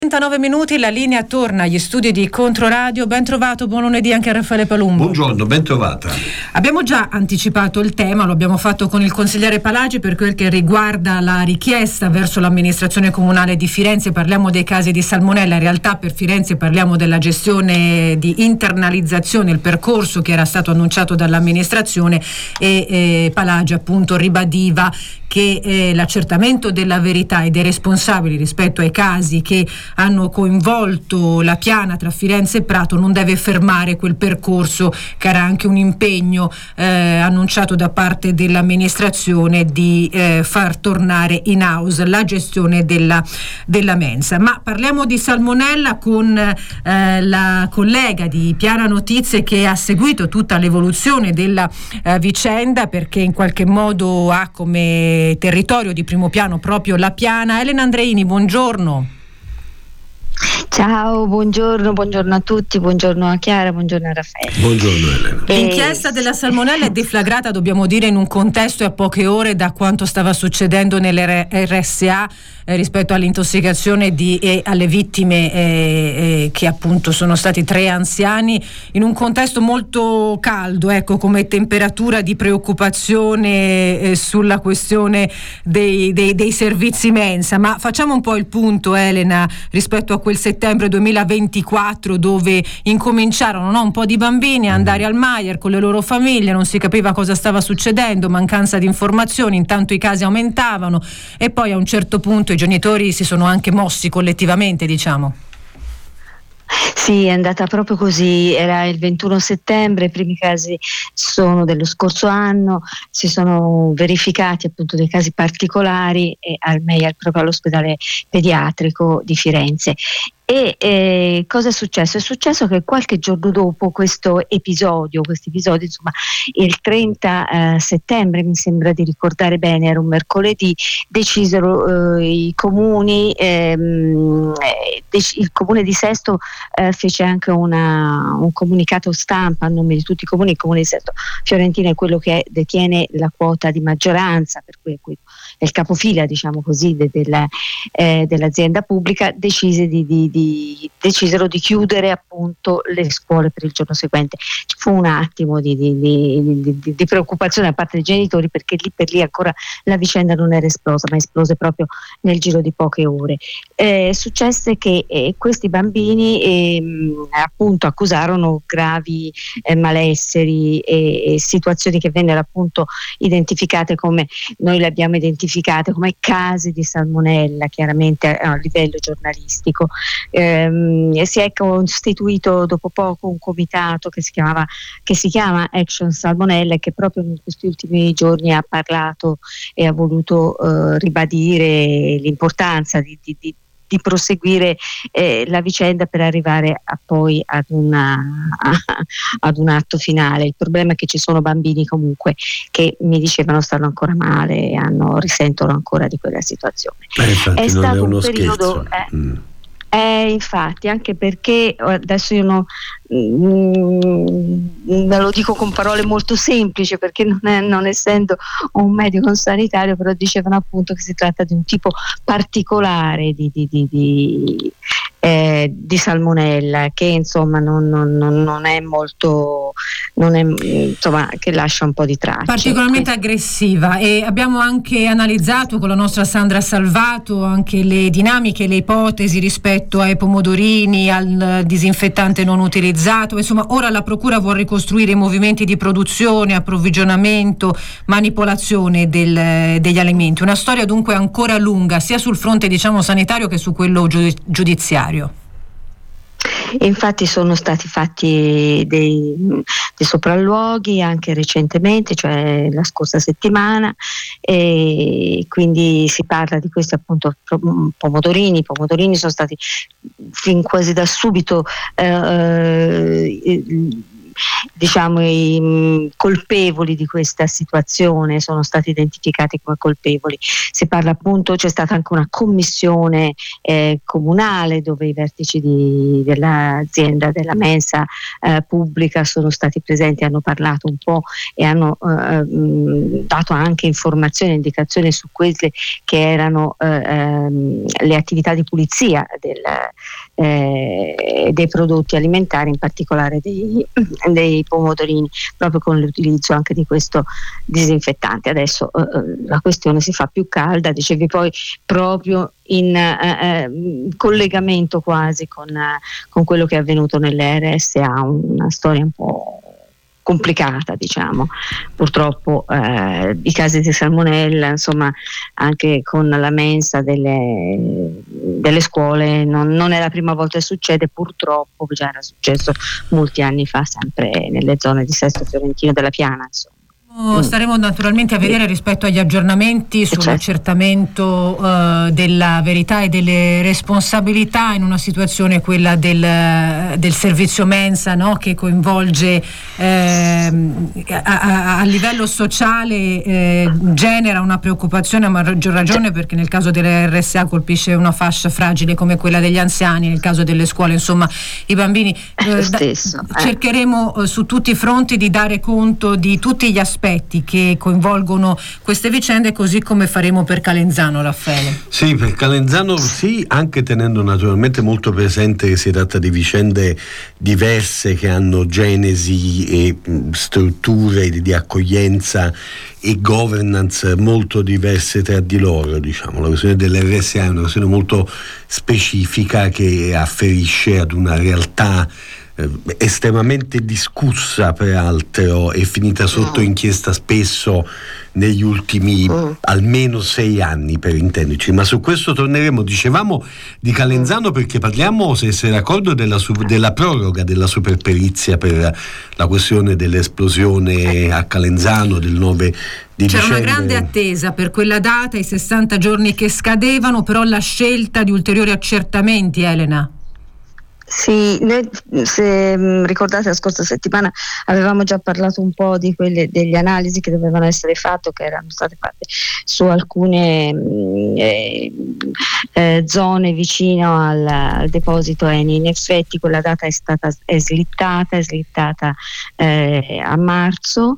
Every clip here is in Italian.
39 minuti, la linea torna agli studi di Controradio. Ben trovato, buon lunedì anche a Raffaele Palumbo. Buongiorno, ben trovata. Abbiamo già anticipato il tema, lo abbiamo fatto con il consigliere Palagi per quel che riguarda la richiesta verso l'amministrazione comunale di Firenze. Parliamo dei casi di salmonella, in realtà per Firenze parliamo della gestione di internalizzazione, il percorso che era stato annunciato dall'amministrazione e Palagi appunto ribadiva che l'accertamento della verità e dei responsabili rispetto ai casi che hanno coinvolto la piana tra Firenze e Prato non deve fermare quel percorso, che era anche un impegno annunciato da parte dell'amministrazione di far tornare in house la gestione della mensa. Ma parliamo di salmonella con la collega di Piana Notizie che ha seguito tutta l'evoluzione della vicenda, perché in qualche modo ha come territorio di primo piano proprio la piana. Elena Andreini, buongiorno. Ciao, buongiorno a tutti, buongiorno a Chiara, buongiorno a Raffaele. Buongiorno Elena. L'inchiesta della salmonella è deflagrata, dobbiamo dire, in un contesto e a poche ore da quanto stava succedendo nelle RSA rispetto all'intossicazione e alle vittime che appunto sono stati 3 anziani, in un contesto molto caldo, ecco, come temperatura di preoccupazione sulla questione dei servizi mensa. Ma facciamo un po' il punto, Elena, rispetto a quel settembre 2024 dove incominciarono un po' di bambini a andare al Maier con le loro famiglie, non si capiva cosa stava succedendo, mancanza di informazioni, intanto i casi aumentavano e poi a un certo punto i genitori si sono anche mossi collettivamente, diciamo. Sì, è andata proprio così, era il 21 settembre, i primi casi sono dello scorso anno, si sono verificati appunto dei casi particolari al Maier, proprio all'ospedale pediatrico di Firenze. E cosa è successo? È successo che qualche giorno dopo questo episodio, insomma, il 30 settembre, mi sembra di ricordare bene, era un mercoledì, decisero i comuni, il comune di Sesto fece anche un comunicato stampa a nome di tutti i comuni. Il comune di Sesto Fiorentina è quello che detiene la quota di maggioranza, per cui è il capofila, diciamo così, dell'azienda pubblica. Decisero di chiudere appunto le scuole per il giorno seguente. Ci fu un attimo di preoccupazione da parte dei genitori, perché lì per lì ancora la vicenda non era esplosa, ma esplose proprio nel giro di poche ore. Successe che questi bambini appunto accusarono gravi malesseri e situazioni che vennero appunto identificate come noi le abbiamo identificate come casi di salmonella, chiaramente a livello giornalistico. Si è costituito dopo poco un comitato che si chiama Action Salmonella, e che proprio in questi ultimi giorni ha parlato e ha voluto ribadire l'importanza di proseguire la vicenda per arrivare poi ad un atto finale. Il problema è che ci sono bambini comunque che mi dicevano stanno ancora male, risentono ancora di quella situazione. Infatti è non stato è uno un periodo infatti, anche perché adesso io me lo dico con parole molto semplici, perché non essendo un medico sanitario, però dicevano appunto che si tratta di un tipo particolare di salmonella, che insomma non è molto, insomma, che lascia un po' di tracce, particolarmente aggressiva. E abbiamo anche analizzato con la nostra Sandra Salvato anche le dinamiche, le ipotesi rispetto ai pomodorini, al disinfettante non utilizzato. Insomma, ora la procura vuole ricostruire i movimenti di produzione, approvvigionamento, manipolazione degli alimenti. Una storia dunque ancora lunga, sia sul fronte, diciamo, sanitario che su quello giudiziario. Infatti sono stati fatti dei sopralluoghi anche recentemente, cioè la scorsa settimana, e quindi si parla di questi appunto pomodorini. I pomodorini sono stati fin quasi da subito diciamo i colpevoli di questa situazione sono stati identificati come colpevoli. Si parla appunto, c'è stata anche una commissione comunale dove i vertici dell'azienda della mensa pubblica sono stati presenti, hanno parlato un po' e hanno dato anche informazioni e indicazioni su quelle che erano le attività di pulizia dei prodotti alimentari, in particolare dei pomodorini, proprio con l'utilizzo anche di questo disinfettante. Adesso la questione si fa più calda, dicevi, poi proprio in collegamento quasi con quello che è avvenuto nelle RSA, una storia un po' complicata, diciamo. Purtroppo i casi di salmonella, insomma, anche con la mensa delle scuole non è la prima volta che succede, purtroppo già era successo molti anni fa, sempre nelle zone di Sesto Fiorentino della Piana, insomma. Staremo naturalmente a vedere rispetto agli aggiornamenti sull'accertamento della verità e delle responsabilità in una situazione, quella del servizio mensa, no? Che coinvolge a livello sociale, genera una preoccupazione a maggior ragione, perché nel caso delle RSA colpisce una fascia fragile come quella degli anziani, nel caso delle scuole insomma i bambini. Cercheremo su tutti i fronti di dare conto di tutti gli aspetti che coinvolgono queste vicende, così come faremo per Calenzano, Raffaele. Sì, per Calenzano sì, anche tenendo naturalmente molto presente che si tratta di vicende diverse che hanno genesi e strutture di accoglienza e governance molto diverse tra di loro, diciamo. La questione dell'RSA è una questione molto specifica che afferisce ad una realtà estremamente discussa, peraltro, e finita sotto inchiesta spesso negli ultimi almeno 6 anni, per intenderci. Ma su questo torneremo. Dicevamo di Calenzano perché parliamo, se sei d'accordo, della proroga della superperizia per la questione dell'esplosione a Calenzano del 9 di C'era dicembre. una grande attesa per quella data, i 60 giorni che scadevano, però la scelta di ulteriori accertamenti, Elena. Sì, noi, se ricordate, la scorsa settimana avevamo già parlato un po' degli analisi che dovevano essere fatte, che erano state fatte su alcune zone vicino al deposito ENI. In effetti quella data è slittata a marzo.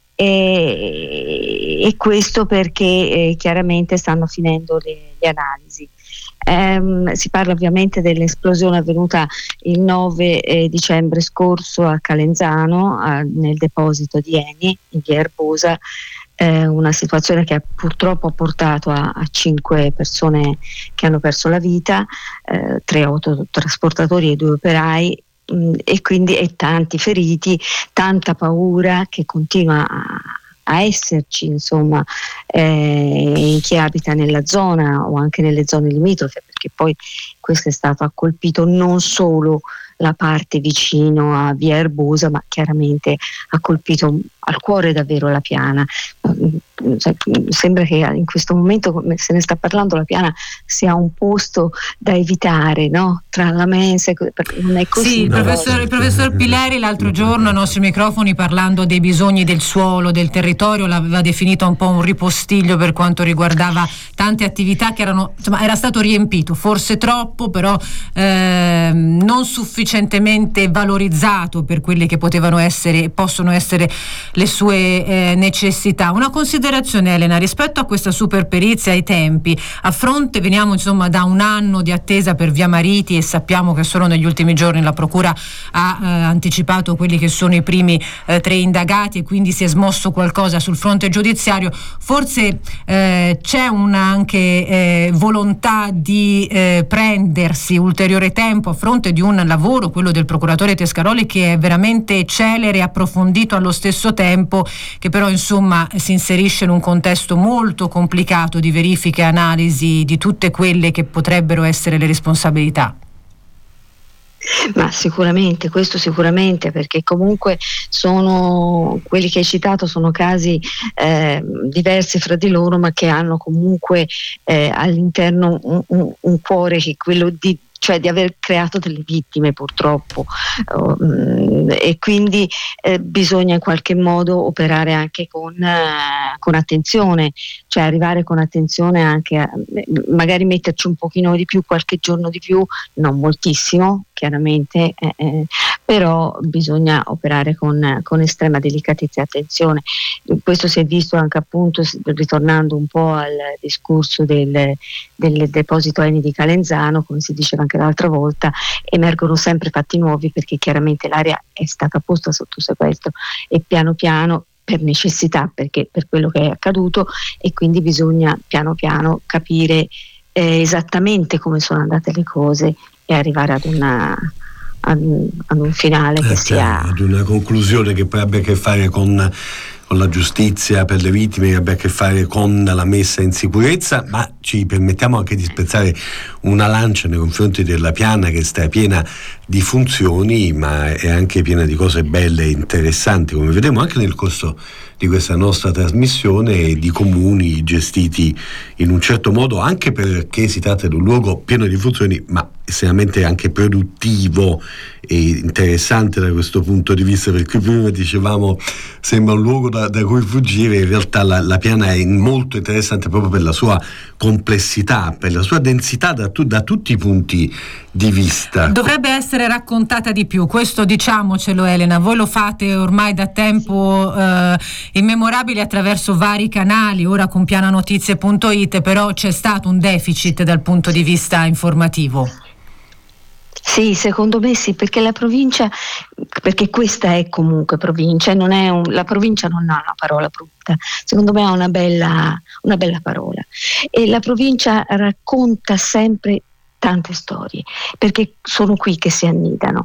E questo perché chiaramente stanno finendo le analisi. Si parla ovviamente dell'esplosione avvenuta il 9 dicembre scorso a Calenzano, nel deposito di Eni in via Erbosa, una situazione che purtroppo ha portato a 5 persone che hanno perso la vita, 3 autotrasportatori e 2 operai, e quindi tanti feriti, tanta paura che continua a esserci, insomma, in chi abita nella zona o anche nelle zone limitrofe, perché poi questo è stato, ha colpito non solo la parte vicino a via Erbosa, ma chiaramente ha colpito al cuore davvero la Piana. Sembra che in questo momento, come se ne sta parlando, la Piana sia un posto da evitare, no? Tra la mensa, perché non è così. Sì, il professor Pileri l'altro giorno ai nostri microfoni, parlando dei bisogni del suolo, del territorio, l'aveva definito un po' un ripostiglio per quanto riguardava tante attività che erano, insomma, era stato riempito, forse troppo, però non sufficientemente valorizzato per quelle che potevano essere, possono essere le sue necessità. Una considerazione, Elena, rispetto a questa superperizia, ai tempi, a fronte, veniamo insomma da un anno di attesa per Via Mariti, e sappiamo che solo negli ultimi giorni la Procura ha anticipato quelli che sono i primi 3 indagati, e quindi si è smosso qualcosa sul fronte giudiziario. Forse c'è una anche volontà di prendersi ulteriore tempo a fronte di un lavoro, quello del procuratore Tescaroli, che è veramente celere e approfondito allo stesso tempo, che però insomma si inserisce in un contesto molto complicato di verifiche e analisi di tutte quelle che potrebbero essere le responsabilità. Ma sicuramente, questo sicuramente, perché comunque sono quelli che hai citato, sono casi diversi fra di loro, ma che hanno comunque all'interno un cuore, che è quello di cioè di aver creato delle vittime purtroppo, e quindi bisogna in qualche modo operare anche con attenzione, cioè arrivare con attenzione anche a magari metterci un pochino di più, qualche giorno di più, non moltissimo chiaramente, però bisogna operare con estrema delicatezza e attenzione. Questo si è visto anche, appunto, ritornando un po' al discorso del deposito Eni di Calenzano, come si diceva anche l'altra volta, emergono sempre fatti nuovi, perché chiaramente l'area è stata posta sotto sequestro e piano piano, per necessità, perché per quello che è accaduto, e quindi bisogna piano piano capire esattamente come sono andate le cose e arrivare ad un finale che sia, ad una conclusione che poi abbia a che fare con la giustizia per le vittime, che abbia a che fare con la messa in sicurezza, ma ci permettiamo anche di spezzare una lancia nei confronti della Piana, che sta piena di funzioni, ma è anche piena di cose belle e interessanti, come vedremo anche nel corso di questa nostra trasmissione, di comuni gestiti in un certo modo, anche perché si tratta di un luogo pieno di funzioni, ma estremamente anche produttivo e interessante da questo punto di vista, perché prima dicevamo sembra un luogo da cui fuggire, in realtà la Piana è molto interessante proprio per la sua complessità, per la sua densità da tutti i punti di vista. Dovrebbe essere raccontata di più, questo diciamocelo, Elena, voi lo fate ormai da tempo immemorabile attraverso vari canali, ora con piananotizie.it, però c'è stato un deficit dal punto di vista informativo. Sì, secondo me sì, perché la provincia, perché questa è comunque provincia, non è la provincia non ha una parola brutta, secondo me ha una bella parola, e la provincia racconta sempre tante storie, perché sono qui che si annidano.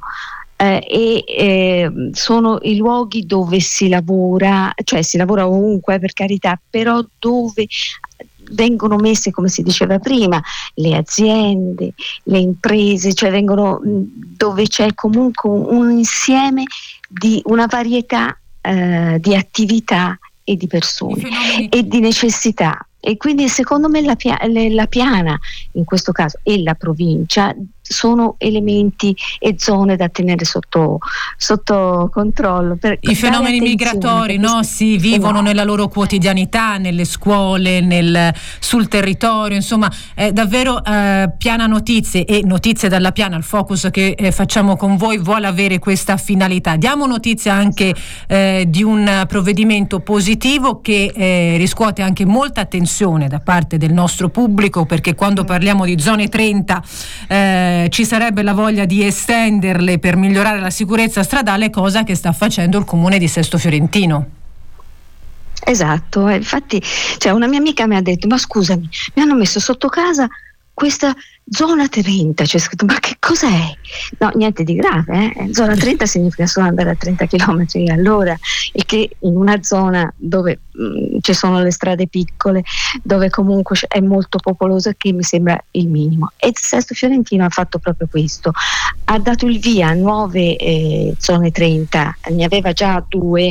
Sono i luoghi dove si lavora, cioè si lavora ovunque, per carità, però dove vengono messe, come si diceva prima, le aziende, le imprese, cioè dove c'è comunque un insieme di una varietà di attività e di persone e di necessità. E quindi secondo me la Piana in questo caso e la provincia sono elementi e zone da tenere sotto controllo. I fenomeni migratori, no? Si vivono nella loro quotidianità, nelle scuole, sul territorio, insomma è davvero Piana Notizie e Notizie dalla Piana, il focus che facciamo con voi vuole avere questa finalità. Diamo notizia anche di un provvedimento positivo che riscuote anche molta attenzione da parte del nostro pubblico, perché quando parliamo di zone 30 ci sarebbe la voglia di estenderle per migliorare la sicurezza stradale, cosa che sta facendo il comune di Sesto Fiorentino. Esatto, infatti una mia amica mi ha detto: ma scusami, mi hanno messo sotto casa questa zona 30, c'è scritto, ma che cos'è? No, niente di grave, zona 30 significa solo andare a 30 km all'ora, e che in una zona dove ci sono le strade piccole, dove comunque è molto popolosa, che mi sembra il minimo. E Sesto Fiorentino ha fatto proprio questo, ha dato il via a nuove zone 30, ne aveva già 2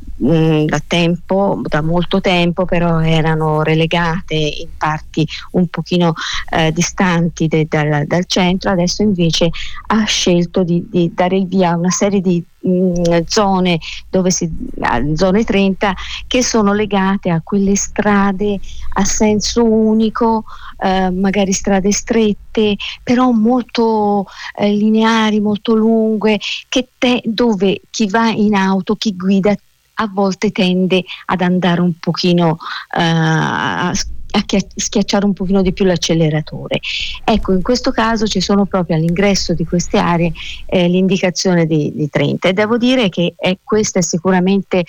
da molto tempo, però erano relegate in parti un pochino distanti dal centro. Adesso invece ha scelto di dare il via a una serie di zone zone 30 che sono legate a quelle strade a senso unico, magari strade strette però molto lineari, molto lunghe, dove chi va in auto, chi guida, a volte tende ad andare un pochino a schiacciare un pochino di più l'acceleratore. Ecco, in questo caso ci sono proprio all'ingresso di queste aree l'indicazione di 30, e devo dire che questo è sicuramente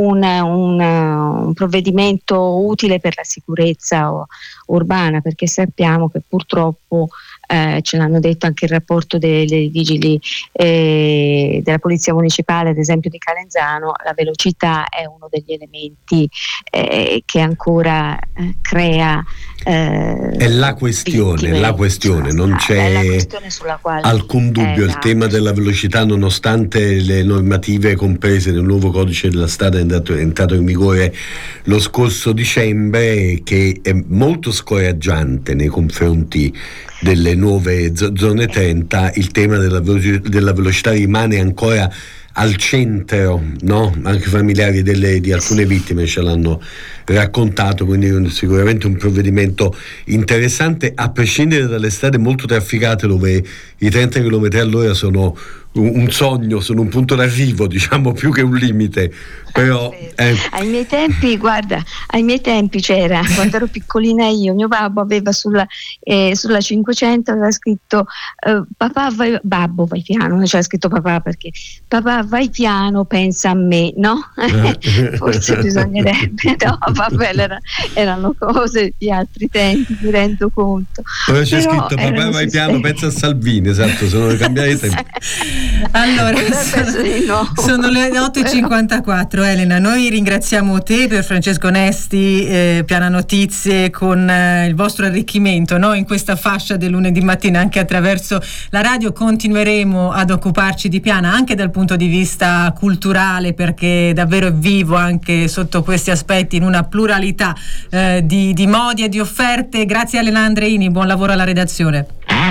un provvedimento utile per la sicurezza urbana, perché sappiamo che purtroppo ce l'hanno detto anche il rapporto dei vigili della polizia municipale, ad esempio di Calenzano, la velocità è uno degli elementi che ancora crea è la questione, non c'è alcun dubbio. Il tema della velocità, nonostante le normative comprese nel nuovo codice della strada è entrato in vigore lo scorso dicembre, che è molto scoraggiante nei confronti delle nuove zone 30 il tema della velocità rimane ancora al centro, no? Anche i familiari di alcune vittime ce l'hanno raccontato, quindi sicuramente un provvedimento interessante, a prescindere dalle strade molto trafficate dove i 30 km all'ora sono un sogno, sono un punto d'arrivo, diciamo, più che un limite. Però ai miei tempi c'era, quando ero piccolina io, mio babbo aveva sulla 500 aveva scritto babbo vai piano, c'era scritto papà, perché papà vai piano, pensa a me, no? Forse bisognerebbe, no, vabbè, erano cose di altri tempi, mi rendo conto. Ora c'è scritto papà vai piano, pensa a Salvini, esatto, sono cambiati i tempi. Allora, sono le 8:54. Elena, noi ringraziamo te per Francesco Onesti, Piana Notizie, con il vostro arricchimento, no? In questa fascia del lunedì mattina anche attraverso la radio. Continueremo ad occuparci di Piana anche dal punto di vista culturale, perché davvero è vivo anche sotto questi aspetti, in una pluralità di modi e di offerte. Grazie a Elena Andreini, buon lavoro alla redazione.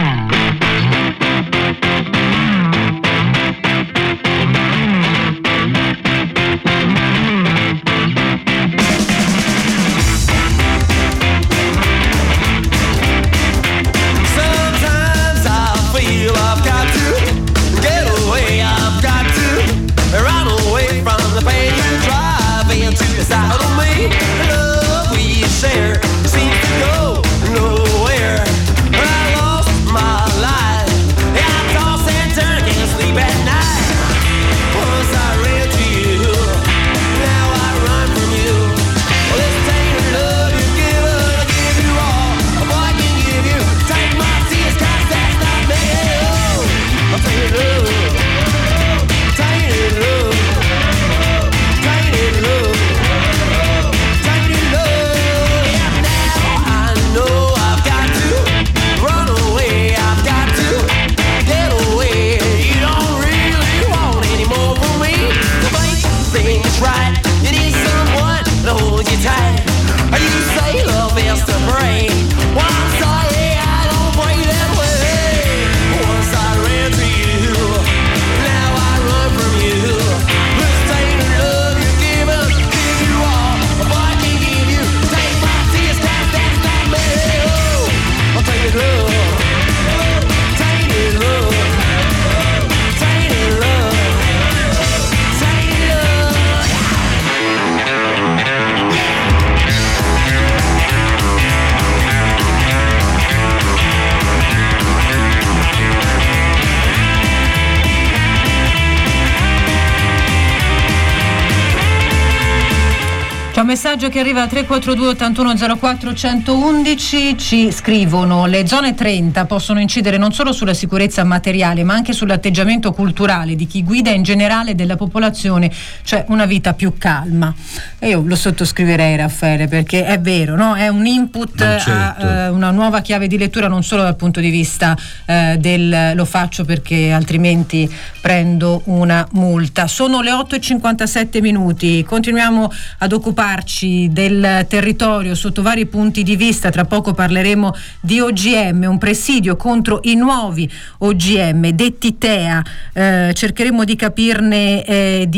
C'è un messaggio che arriva a 342 81 04 111, ci scrivono: le zone 30 possono incidere non solo sulla sicurezza materiale ma anche sull'atteggiamento culturale di chi guida e in generale della popolazione, cioè una vita più calma. E io lo sottoscriverei, Raffaele, perché è vero, no? È un input a una nuova chiave di lettura, non solo dal punto di vista lo faccio perché altrimenti prendo una multa. Sono le 8:57 minuti, continuiamo ad occuparci del territorio sotto vari punti di vista. Tra poco parleremo di OGM, un presidio contro i nuovi OGM detti TEA, cercheremo di capirne di